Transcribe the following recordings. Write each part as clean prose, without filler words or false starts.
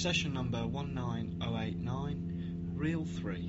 Succession number 19089, Reel 3.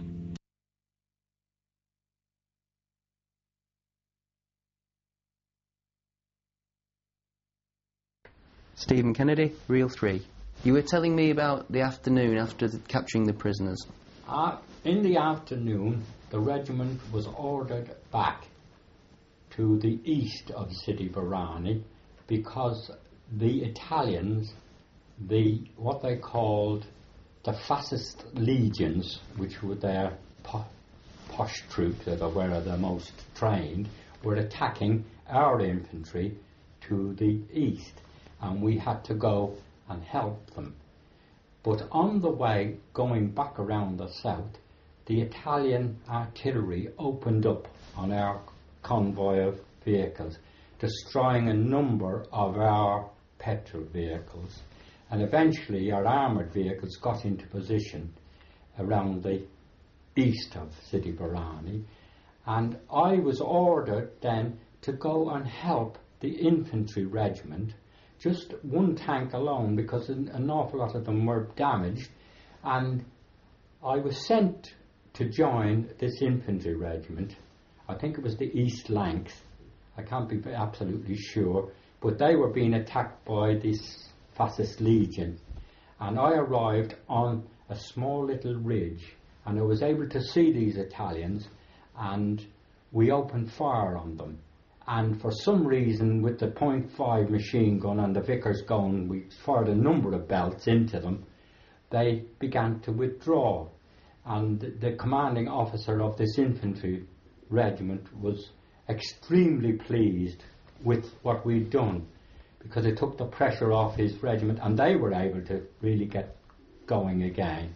Stephen Kennedy, Reel 3. You were telling me about the afternoon after capturing the prisoners. In the afternoon, the regiment was ordered back to the east of Sidi Barrani because the Italians, what they called the fascist legions, which were their posh troops, that were the most trained, were attacking our infantry to the east, and we had to go and help them. But on the way going back around the south, the Italian artillery opened up on our convoy of vehicles, destroying a number of our petrol vehicles, and eventually our armoured vehicles got into position around the east of Sidi Barrani, and I was ordered then to go and help the infantry regiment, just one tank alone, because an awful lot of them were damaged, and I was sent to join this infantry regiment. I think it was the East Lancs, I can't be absolutely sure, but they were being attacked by this fascist legion, and I arrived on a small little ridge, and I was able to see these Italians, and we opened fire on them. And for some reason, with the .5 machine gun and the Vickers gun, we fired a number of belts into them. They began to withdraw, and the commanding officer of this infantry regiment was extremely pleased with what we'd done, because it took the pressure off his regiment, and they were able to really get going again.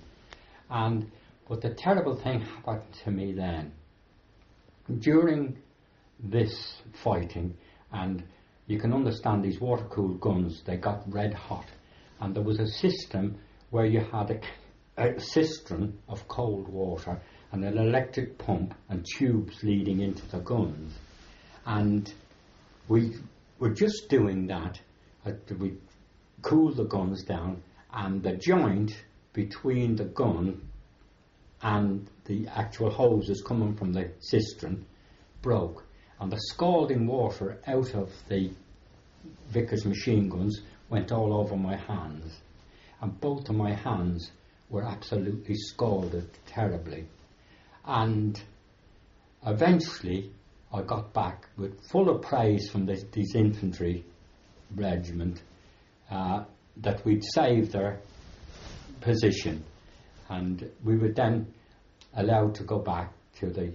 But the terrible thing happened to me then. During this fighting, and you can understand these water-cooled guns, they got red hot, and there was a system where you had a cistern of cold water and an electric pump and tubes leading into the guns, and we were just doing that. We cooled the guns down, and the joint between the gun and the actual hoses coming from the cistern broke, and the scalding water out of the Vickers machine guns went all over my hands, and both of my hands were absolutely scalded terribly. And eventually I got back with full of praise from this infantry regiment that we'd saved their position, and we were then allowed to go back to the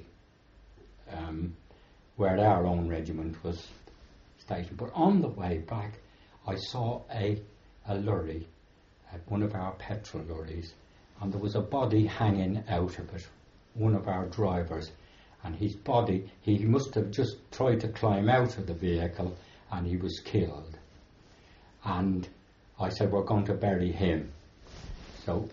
where our own regiment was stationed. But on the way back, I saw a lorry, one of our petrol lorries, and there was a body hanging out of it, one of our drivers, and his body, he must have just tried to climb out of the vehicle, and he was killed. And I said, we're going to bury him. So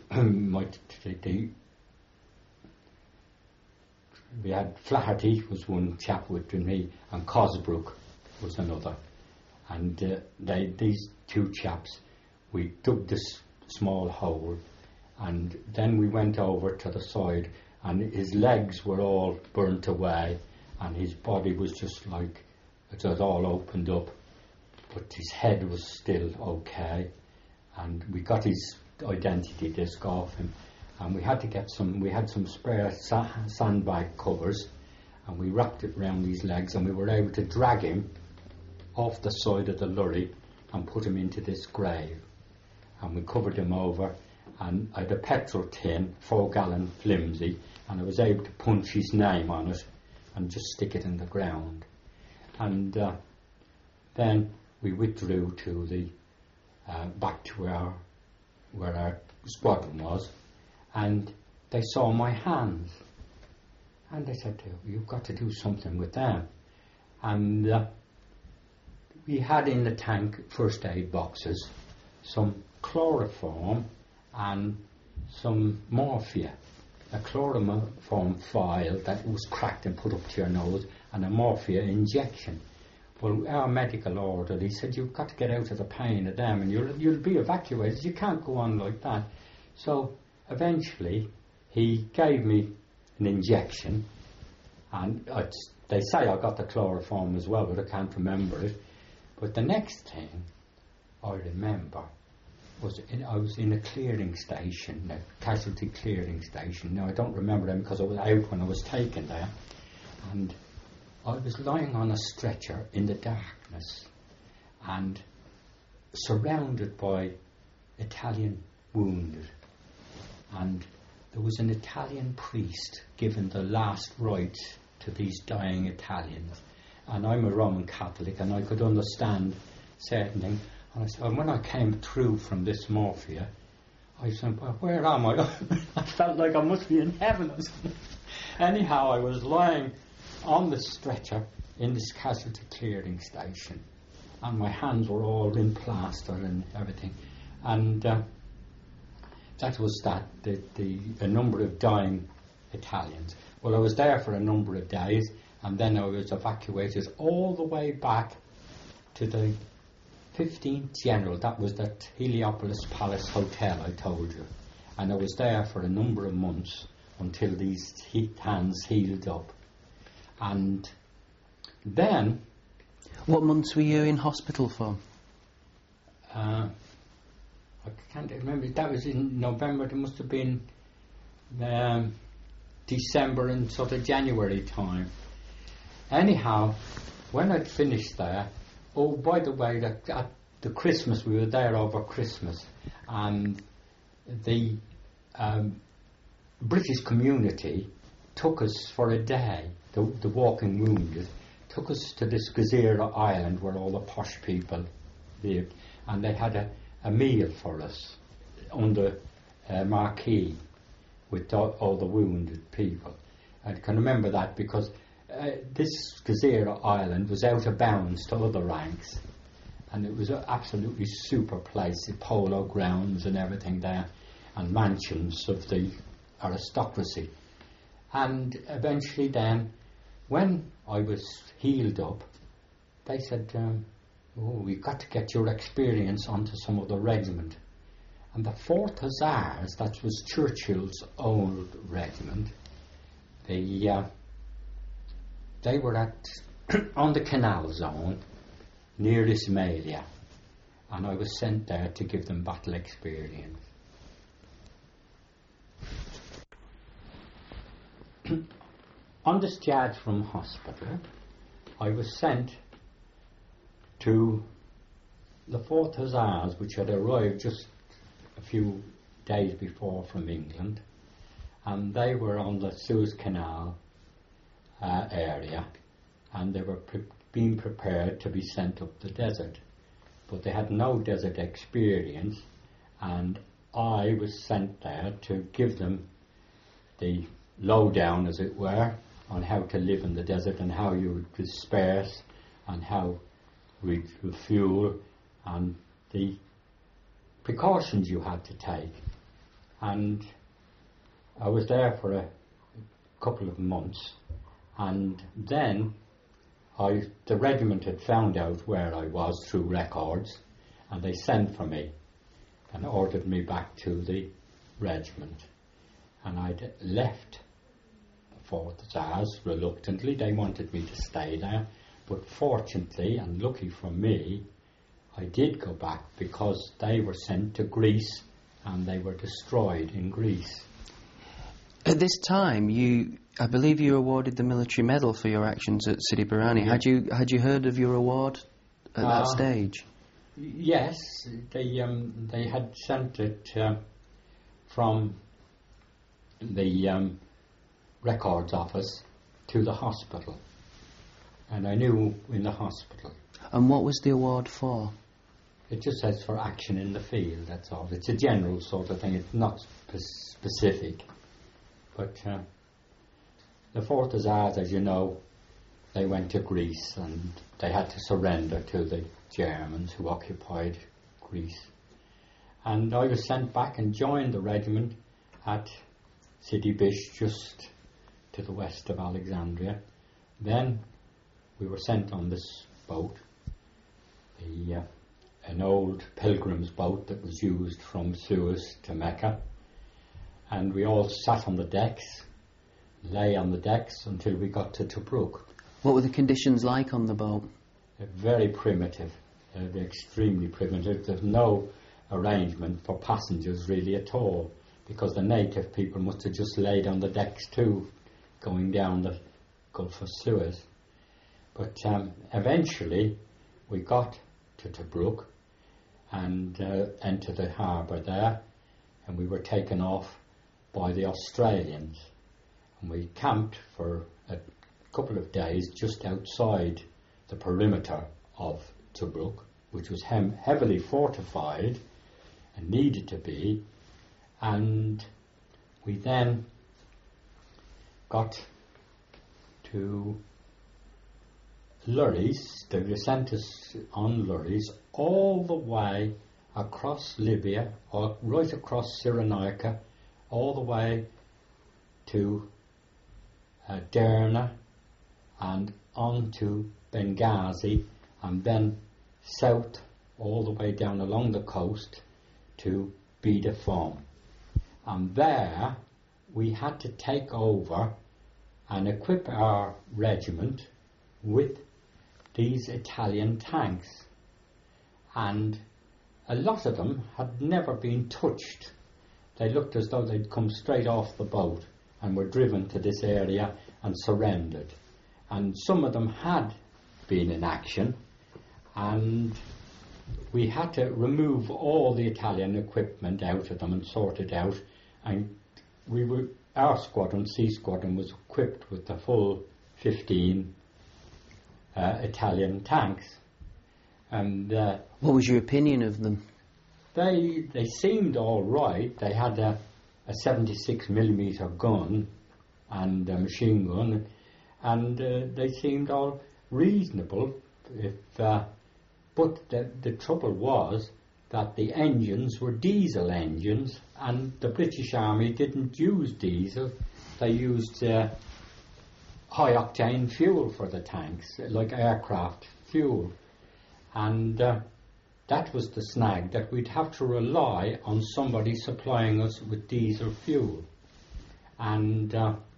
we had Flaherty was one chap with me, and Cosbrook was another. And these two chaps, we dug this small hole, and then we went over to the side, and his legs were all burnt away, and his body was just like, it was all opened up, but his head was still okay, and we got his identity disc off him. And we had to get we had some spare sandbag covers, and we wrapped it around his legs, and we were able to drag him off the side of the lorry and put him into this grave. And we covered him over, and I had a petrol tin, 4-gallon flimsy, and I was able to punch his name on it and just stick it in the ground. And then we withdrew to the back to where our squadron was, and they saw my hands, and they said, you've got to do something with them. And we had in the tank first aid boxes, some chloroform and some morphia, a chloroform vial that was cracked and put up to your nose, and a morphia injection. Well, our medical order, he said, you've got to get out of the pain of them and you'll be evacuated. You can't go on like that. So eventually he gave me an injection, and they say I got the chloroform as well, but I can't remember it. But the next thing I remember was I was in a clearing station, a casualty clearing station. Now I don't remember them because I was out when I was taken there, and I was lying on a stretcher in the darkness and surrounded by Italian wounded, and there was an Italian priest giving the last rites to these dying Italians, and I'm a Roman Catholic and I could understand certain things. And I said, and when I came through from this morphia, I said, well, where am I? I felt like I must be in heaven or something. Anyhow, I was lying on the stretcher in this casualty clearing station, and my hands were all in plaster and everything. And that was a number of dying Italians. Well, I was there for a number of days, and then I was evacuated all the way back to the 15th General. That was that Heliopolis Palace Hotel I told you. And I was there for a number of months until these hands healed up. And then... What months were you in hospital for? I can't remember. That was in November. It must have been December and sort of January time. Anyhow, when I'd finished there, oh, by the way, at the Christmas, we were there over Christmas, and the British community took us for a day, the walking wounded, took us to this Gezira island where all the posh people lived, and they had a meal for us under a marquee with all the wounded people. I can remember that because this Gezira island was out of bounds to other ranks, and it was an absolutely super place, the polo grounds and everything there, and mansions of the aristocracy. And eventually then, when I was healed up, they said, we've got to get your experience onto some of the regiment. And the 4th Hussars, that was Churchill's old regiment, they were on the canal zone near Ismailia, and I was sent there to give them battle experience. On discharge from hospital, I was sent to the 4th Hussars, which had arrived just a few days before from England, and they were on the Suez Canal area, and they were being prepared to be sent up the desert, but they had no desert experience, and I was sent there to give them the lowdown, as it were, on how to live in the desert and how you would disperse and how we refuel and the precautions you had to take. And I was there for a couple of months, and then the regiment had found out where I was through records, and they sent for me and ordered me back to the regiment. And I'd left the 4th Hussars reluctantly. They wanted me to stay there, but fortunately and lucky for me, I did go back because they were sent to Greece and they were destroyed in Greece. At this time, I believe you were awarded the military medal for your actions at Sidi Barrani. Yeah. Had you heard of your award at that stage? Yes, they had sent it from the records office to the hospital, and I knew in the hospital. And what was the award for? It just says for action in the field, that's all. It's a general sort of thing, it's not specific. But the 4th Hussars, as you know, they went to Greece and they had to surrender to the Germans who occupied Greece. And I was sent back and joined the regiment at Sidi Bish, just to the west of Alexandria. Then we were sent on this boat, an old pilgrim's boat that was used from Suez to Mecca, and we all sat on the decks, lay on the decks until we got to Tobruk. What were the conditions like on the boat? Very primitive, extremely primitive. There's no arrangement for passengers really at all, because the native people must have just laid on the decks too, going down the Gulf of Suez. But eventually we got to Tobruk and entered the harbour there, and we were taken off by the Australians, and we camped for a couple of days just outside the perimeter of Tobruk, which was heavily fortified and needed to be, and we then got to lorries. They sent us on lorries all the way across Libya, or right across Cyrenaica, all the way to Derna and on to Benghazi, and then south all the way down along the coast to Bida Foam. And there we had to take over and equip our regiment with these Italian tanks, and a lot of them had never been touched. They looked as though they'd come straight off the boat and were driven to this area and surrendered. And some of them had been in action, and we had to remove all the Italian equipment out of them and sort it out, and our squadron, C Squadron, was equipped with the full 15 Italian tanks. And what was your opinion of them? They seemed all right. They had a 76mm gun and a machine gun, and they seemed all reasonable. But the trouble was that the engines were diesel engines, and the British Army didn't use diesel. They used high-octane fuel for the tanks, like aircraft fuel. And that was the snag, that we'd have to rely on somebody supplying us with diesel fuel. And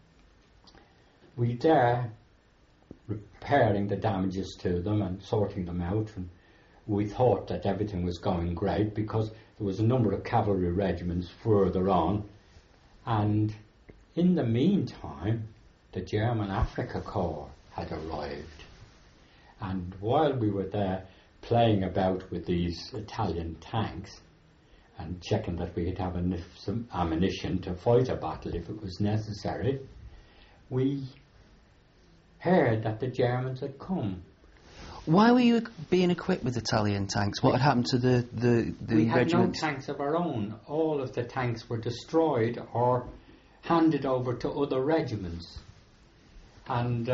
we there, repairing the damages to them and sorting them out, and we thought that everything was going great because there was a number of cavalry regiments further on, and in the meantime the German Afrika Korps had arrived. And while we were there playing about with these Italian tanks and checking that we'd have some ammunition to fight a battle if it was necessary, we heard that the Germans had come. Why were you being equipped with Italian tanks? What had happened to the we had regiment? no tanks of our own. All of the tanks were destroyed or handed over to other regiments. And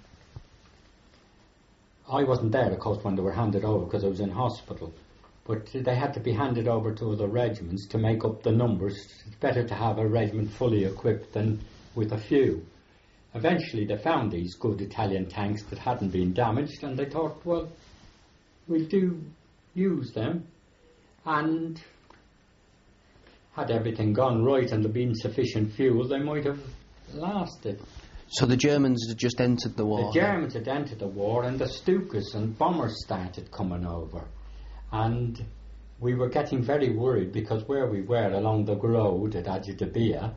I wasn't there, of course, when they were handed over because I was in hospital. But they had to be handed over to other regiments to make up the numbers. It's better to have a regiment fully equipped than with a few. Eventually they found these good Italian tanks that hadn't been damaged, and they thought, well, we'll use them. And had everything gone right and there been sufficient fuel, they might have lasted. So the Germans had just entered the war? The Germans had entered the war, and the Stukas and bombers started coming over. And we were getting very worried because where we were along the road at Ajdabiya,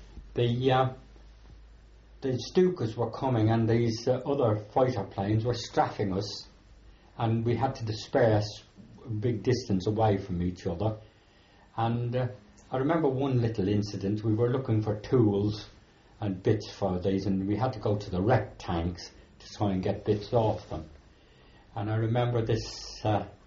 the Stukas were coming, and these other fighter planes were strafing us, and we had to disperse a big distance away from each other. And I remember one little incident. We were looking for tools and bits for these, and we had to go to the wrecked tanks to try and get bits off them. And I remember this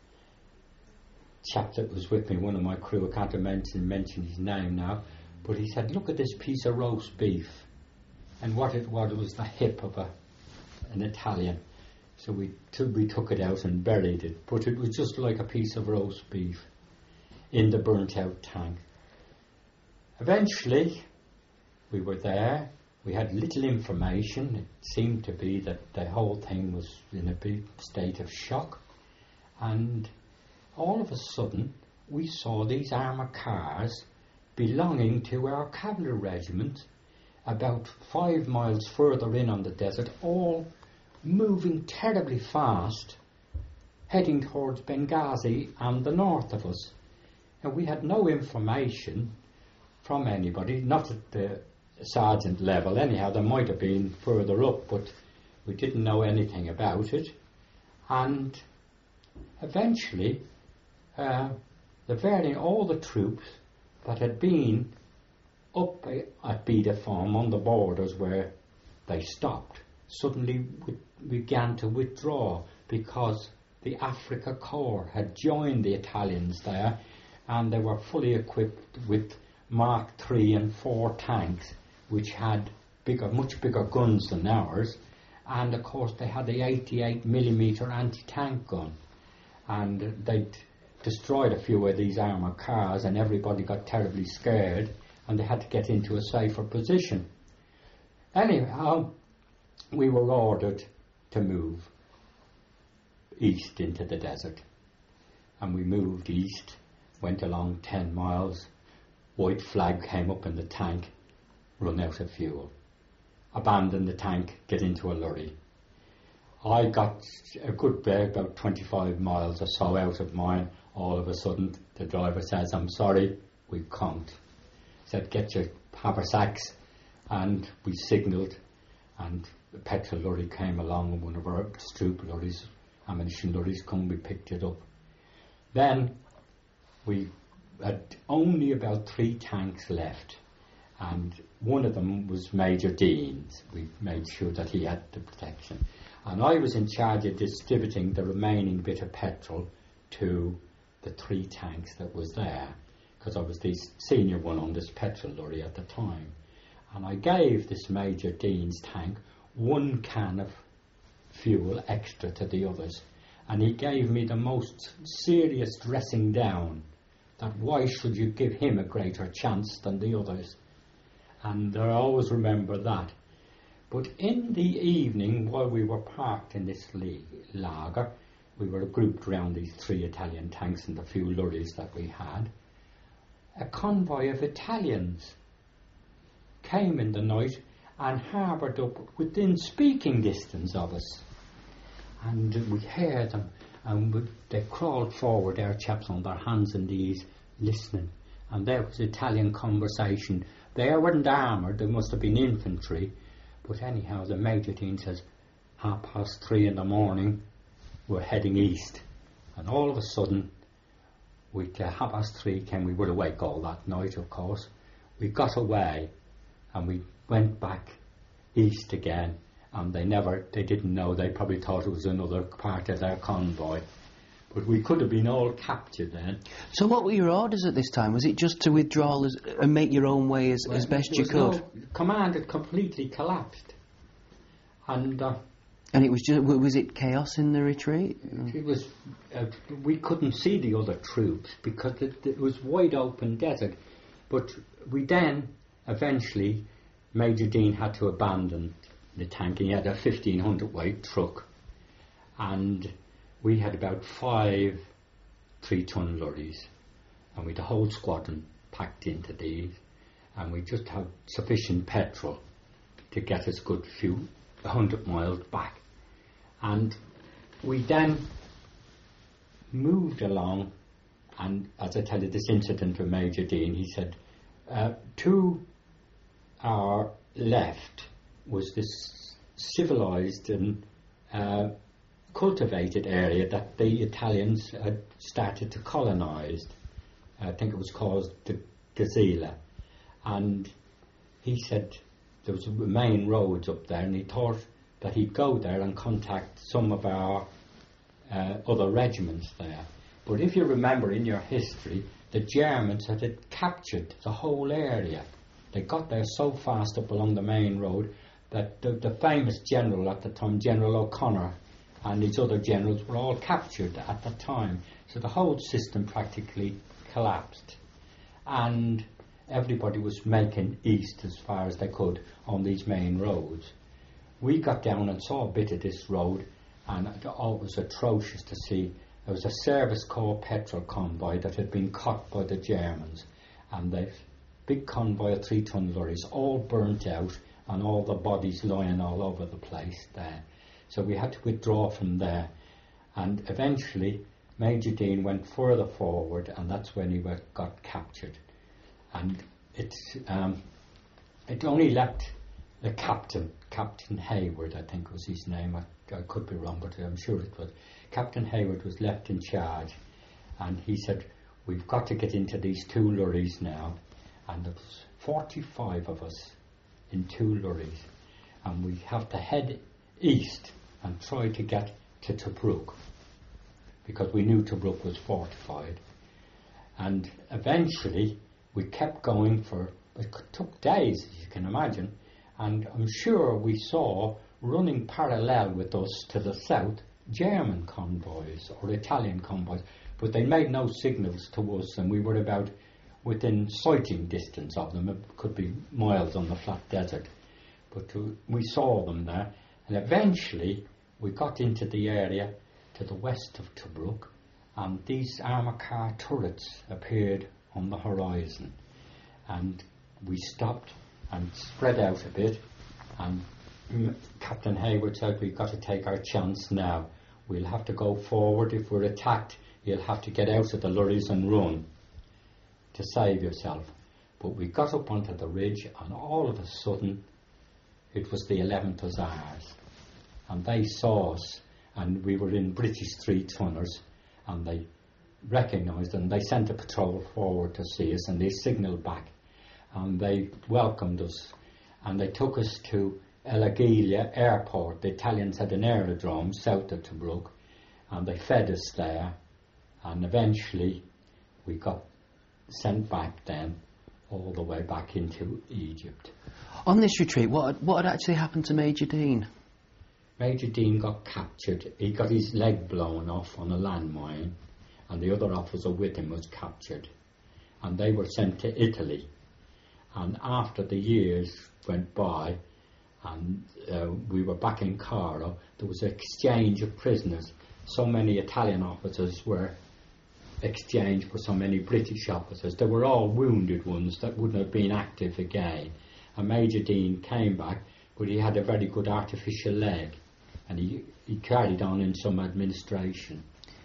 chap that was with me, one of my crew, I can't mention his name now, but he said, look at this piece of roast beef. And what it was the hip of an Italian. So we took it out and buried it, but it was just like a piece of roast beef in the burnt out tank. Eventually we were there, We had little information. It seemed to be that the whole thing was in a big state of shock. And all of a sudden, we saw these armoured cars belonging to our cavalry regiment about 5 miles further in on the desert, all moving terribly fast, heading towards Benghazi and the north of us. And we had no information from anybody, not at the sergeant level anyhow. There might have been further up, but we didn't know anything about it. And eventually, all the troops that had been up at Bidafarm on the borders where they stopped suddenly began to withdraw, because the Africa Corps had joined the Italians there, and they were fully equipped with Mark III and 4 tanks, which had much bigger guns than ours, and of course they had the 88mm anti-tank gun, and they'd destroyed a few of these armoured cars, and everybody got terribly scared, and they had to get into a safer position. Anyhow, we were ordered to move east into the desert, and we moved east, went along 10 miles, white flag came up in the tank, run out of fuel, abandon the tank, get into a lorry. I got a good bit, about 25 miles or so out of mine. All of a sudden the driver says, "I'm sorry, we can't." Said, "Get your haversacks," and we signalled, and the petrol lorry came along, and one of our Stroop lorries, ammunition lorries, come, we picked it up. Then we had only about 3 tanks left, and one of them was Major Dean's. We made sure that he had the protection, and I was in charge of distributing the remaining bit of petrol to the 3 tanks that was there, because I was the senior one on this petrol lorry at the time. And I gave this Major Dean's tank 1 can of fuel extra to the others, and he gave me the most serious dressing down, that why should you give him a greater chance than the others. And I always remember that. But in the evening, while we were parked in this lager, we were grouped around these 3 Italian tanks and the few lorries that we had. A convoy of Italians came in the night and harboured up within speaking distance of us. And we heard them, and they crawled forward, our chaps on their hands and knees, listening. And there was Italian conversation. They weren't armoured, they must have been infantry. But anyhow, the Major Dean says, 3:30 in the morning, we're heading east. And all of a sudden, 3:30 came, we were awake all that night, of course. We got away, and we went back east again, and they didn't know, they probably thought it was another part of their convoy. But we could have been all captured then. So what were your orders at this time? Was it just to withdraw and make your own way as best you could? No, command had completely collapsed. And it was it chaos in the retreat? It was, we couldn't see the other troops because it was wide open desert. But we then, eventually, Major Dean had to abandon the tank. He had a 1,500 weight truck, and we had about 5 3-ton lorries, and we had the whole squadron packed into these, and we just had sufficient petrol to get us a good few 100 miles back. And we then moved along, and as I tell you this incident with Major Dean, he said, to our left was this civilised and cultivated area that the Italians had started to colonise. I think it was called the Gazela. And he said there was main roads up there, and he thought that he'd go there and contact some of our other regiments there. But if you remember in your history, the Germans had captured the whole area. They got there so fast up along the main road that the famous general at the time, General O'Connor, and these other generals were all captured at the time. So the whole system practically collapsed. And everybody was making east as far as they could on these main roads. We got down and saw a bit of this road, and it was atrocious to see. There was a Service Corps petrol convoy that had been cut by the Germans, and the big convoy of 3-ton lorries all burnt out, and all the bodies lying all over the place there. So we had to withdraw from there, and eventually Major Dean went further forward, and that's when he got captured. And it only left the Captain Hayward, I think was his name. I could be wrong, but I'm sure it was. Captain Hayward was left in charge, and he said, "We've got to get into these 2 lorries now." And there was 45 of us in 2 lorries, and we have to head east and try to get to Tobruk, because we knew Tobruk was fortified. And eventually we kept going it took days, as you can imagine, and I'm sure we saw running parallel with us to the south German convoys or Italian convoys, but they made no signals to us, and we were about within sighting distance of them. It could be miles on the flat desert, but we saw them there. And eventually we got into the area to the west of Tobruk, and these armour car turrets appeared on the horizon, and we stopped and spread out a bit, and Captain Hayward said, "We've got to take our chance now. We'll have to go forward. If we're attacked, you'll have to get out of the lorries and run to save yourself." But we got up onto the ridge, and all of a sudden it was the 11th Hussars, and they saw us, and we were in British 3-tonners, and they recognised, and they sent a patrol forward to see us, and they signalled back, and they welcomed us, and they took us to El Agheila airport. The Italians had an aerodrome south of Tobruk, and they fed us there, and eventually we got sent back then all the way back into Egypt. On this retreat, what had actually happened to Major Dean? Major Dean got captured. He got his leg blown off on a landmine, and the other officer with him was captured, and they were sent to Italy. And after the years went by, and we were back in Cairo, there was an exchange of prisoners. So many Italian officers were exchanged for so many British officers. They were all wounded ones that wouldn't have been active again. And Major Dean came back, but he had a very good artificial leg, and he carried on in some administration.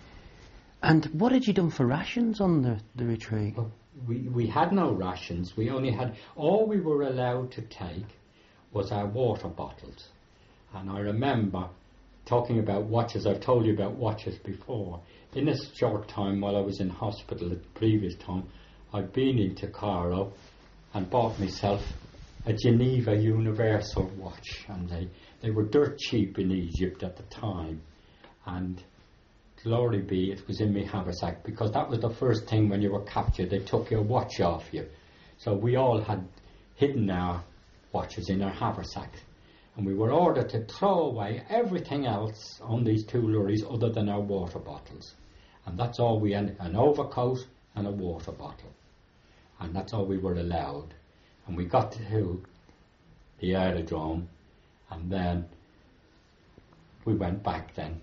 And what had you done for rations on the retreat? Well, we had no rations. We only had, all we were allowed to take was our water bottles. And I remember talking about watches. I've told you about watches before. In a short time, while I was in hospital at the previous time, I'd been into Cairo and bought myself a Geneva Universal watch, and they were dirt cheap in Egypt at the time, and glory be, it was in my haversack, because that was the first thing when you were captured. They took your watch off you, so we all had hidden our watches in our haversack, and we were ordered to throw away everything else on these 2 lorries other than our water bottles, and that's all we had, an overcoat and a water bottle, and that's all we were allowed. And we got to the aerodrome, and then we went back then.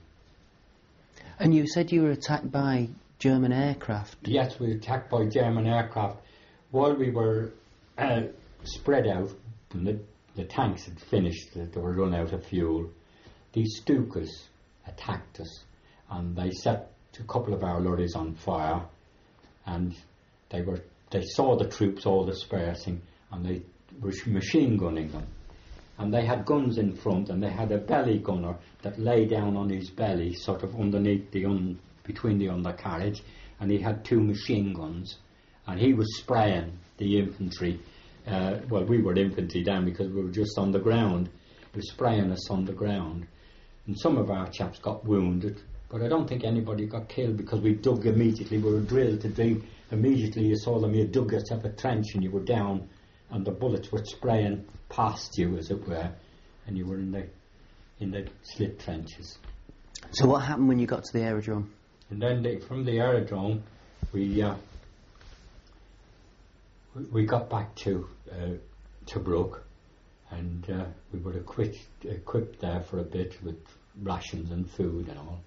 And you said you were attacked by German aircraft? Yes, we were attacked by German aircraft. While we were spread out, and the tanks had finished, they were run out of fuel, these Stukas attacked us, and they set a couple of our lorries on fire, and they saw the troops all dispersing, and they were machine gunning them. And they had guns in front, and they had a belly gunner that lay down on his belly, sort of underneath between the undercarriage, and he had 2 machine guns, and he was spraying the infantry. Well, we were infantry then because we were just on the ground. He was spraying us on the ground, and some of our chaps got wounded, but I don't think anybody got killed, because we dug immediately. We were drilled to dig immediately. You saw them, you dug yourself a trench, and you were down, and the bullets were spraying past you, as it were, and you were in the slit trenches. So what happened when you got to the aerodrome? And then from the aerodrome, we we got back to Tobruk, and we were equipped there for a bit with rations and food and all.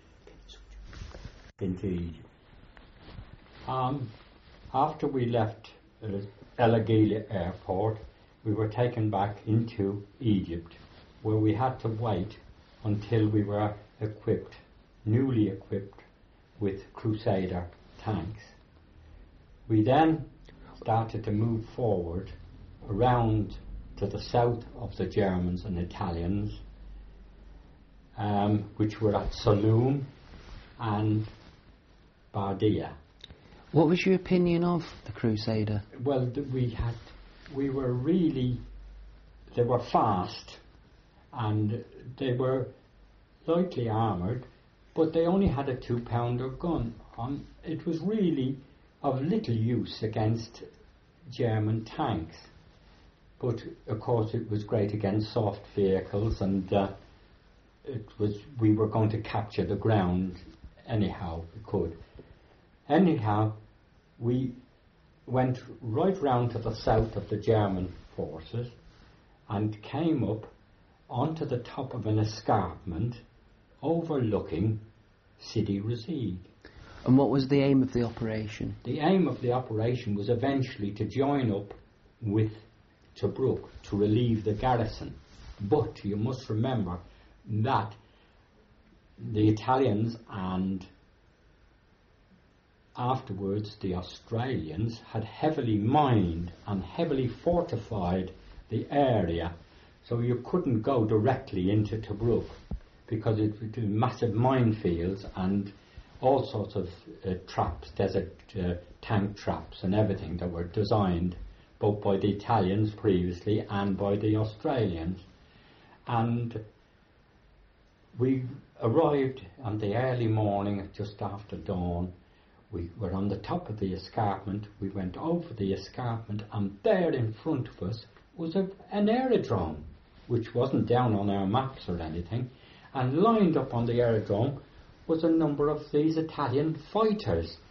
Indeed. After we left El Agheila airport, we were taken back into Egypt, where we had to wait until we were newly equipped with Crusader tanks. We then started to move forward around to the south of the Germans and Italians, which were at Saloum and Bardia. What was your opinion of the Crusader? Well, they were fast, and they were lightly armoured, but they only had a 2-pounder gun. It was really of little use against German tanks, but of course it was great against soft vehicles, and we were going to capture the ground anyhow we could. Anyhow, we went right round to the south of the German forces and came up onto the top of an escarpment overlooking Sidi Rezegh. And what was the aim of the operation? The aim of the operation was eventually to join up with Tobruk to relieve the garrison. But you must remember that the Italians and afterwards the Australians had heavily mined and heavily fortified the area, so you couldn't go directly into Tobruk because it was massive minefields and all sorts of traps, desert tank traps and everything that were designed both by the Italians previously and by the Australians. And we arrived on the early morning, just after dawn. We were on the top of the escarpment. We went over the escarpment, and there in front of us was an aerodrome, which wasn't down on our maps or anything. And lined up on the aerodrome was a number of these Italian fighters